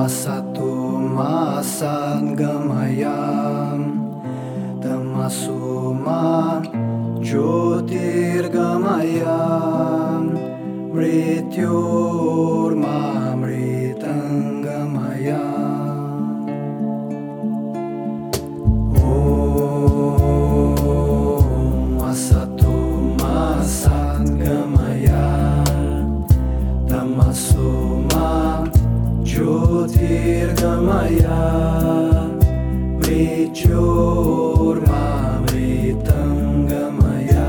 Asatu ma sadgamaya Tamasu ma jyotirgamaya Mrityurma mritangamaya Om Asatu ma sadgamaya Tamasu ma jyotirgamaya Mrityurma mritangamaya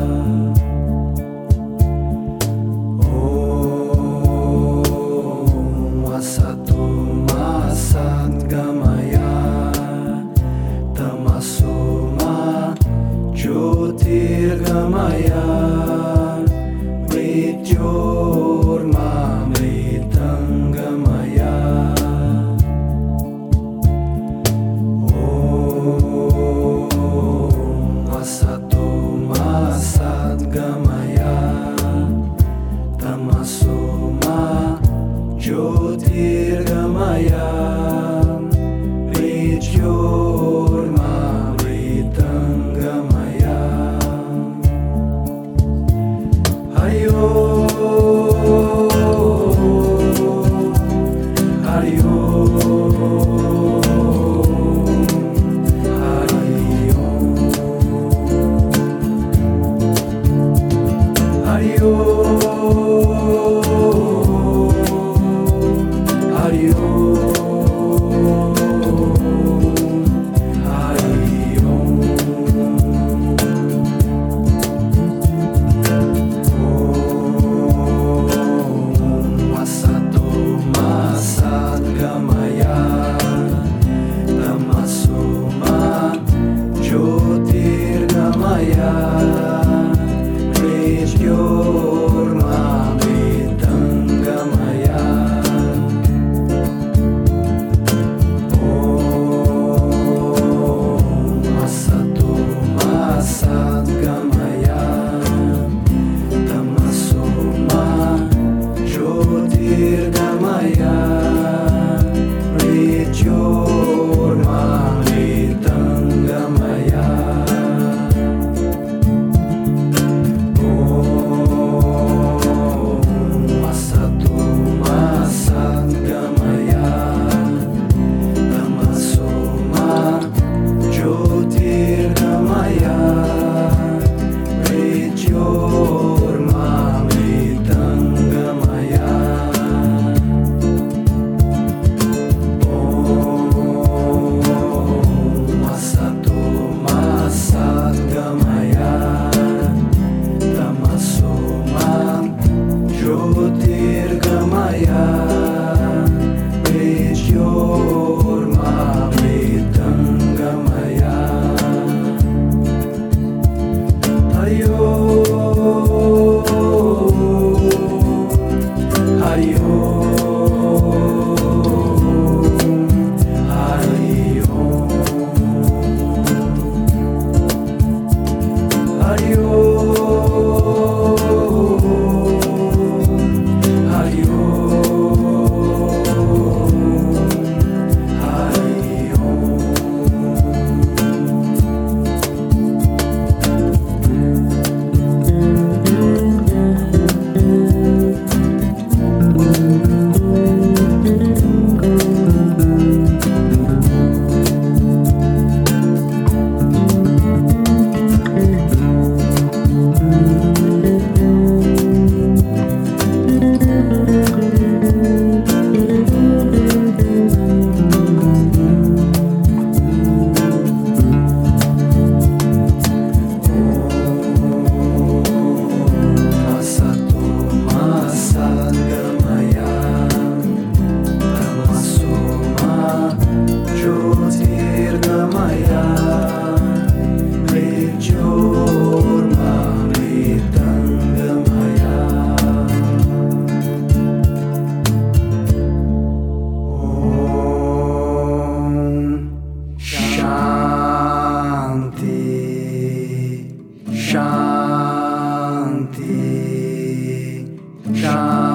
Om Asatu ma sadgamaya Tamasu ma jyotirgamaya Mrityurma mritangamaya Om Asatu ma sadgamaya Tamasu ma jyotirgamaya Mrityurma mritangamaya Hari-om, Hari-om, Hari-om, Hari-om, Hari-om. Om Asatu ma sadgamaya Tamasu ma jyotirgamaya Mrityurma mritangamaya Om Asatu ma sadgamaya Tamasu ma jyotirgamaya Mrityurma mritangamaya Om Asatu ma sadgamaya Tamasu ma jyotirgamaya Mrityurma mritangamaya Om Asatu ma sadgamaya Tamasu ma jyotirgamaya Mrityurma mritangamaya Hari-om, Hari-om, Hari-om, Hari-om, Asatu ma sadgamaya Tamasu ma jyotirgamaya Mrityurma mritangamaya Om Shanti Shanti Shanti